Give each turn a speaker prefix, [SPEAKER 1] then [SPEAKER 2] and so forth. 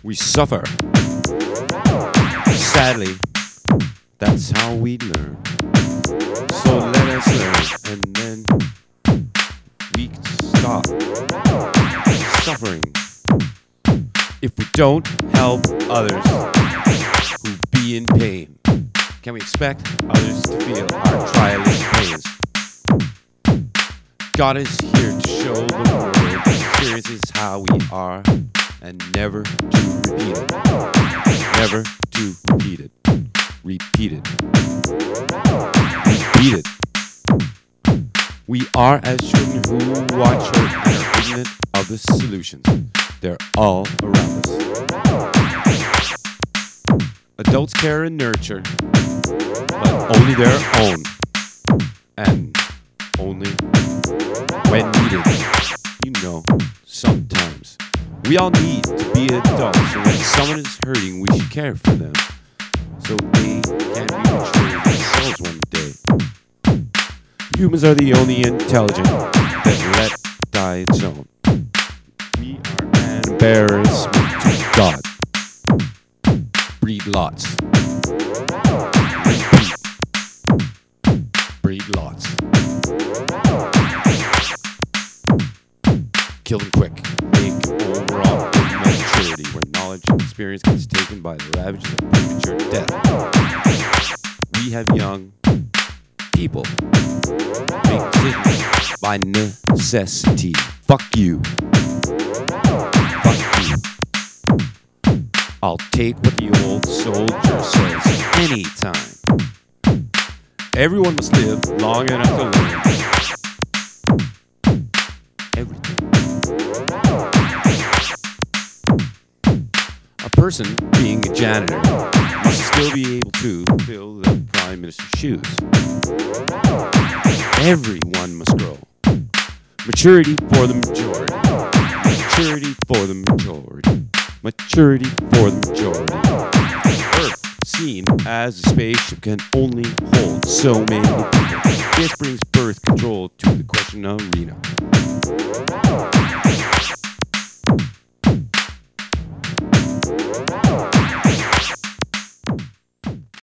[SPEAKER 1] we suffer. Sadly, that's how we learn. So let us learn, and then we stop suffering. If we don't help others who be in pain, can we expect others to feel our trials pains? God is here to show the world experiences how we are, and never to repeat it. Never to repeat it. Repeat it. Repeat it. We are as children who watch her and are ignorant of the solutions. They're all around us. Adults care and nurture, but only their own, and only when needed. You know, sometimes. We all need to be adults, so when someone is hurting, we should care for them, so they can be mature themselves one day. Humans are the only intelligent that let die its own. We are an embarrassment to God. Breed lots. Repeat. Breed lots. Kill them quick. Make overall maturity, where knowledge and experience gets taken by the ravages of premature death. We have young people make decisions by necessity. Fuck you. Fuck you. I'll take what the old soldier says anytime. Everyone must live long enough to learn everything. A person being a janitor must still be able to fill the Prime Minister's shoes. Everyone must grow. Maturity for the majority. Maturity for the majority. Maturity for the majority. Earth, seen as a spaceship, can only hold so many people. This brings birth control to the question arena.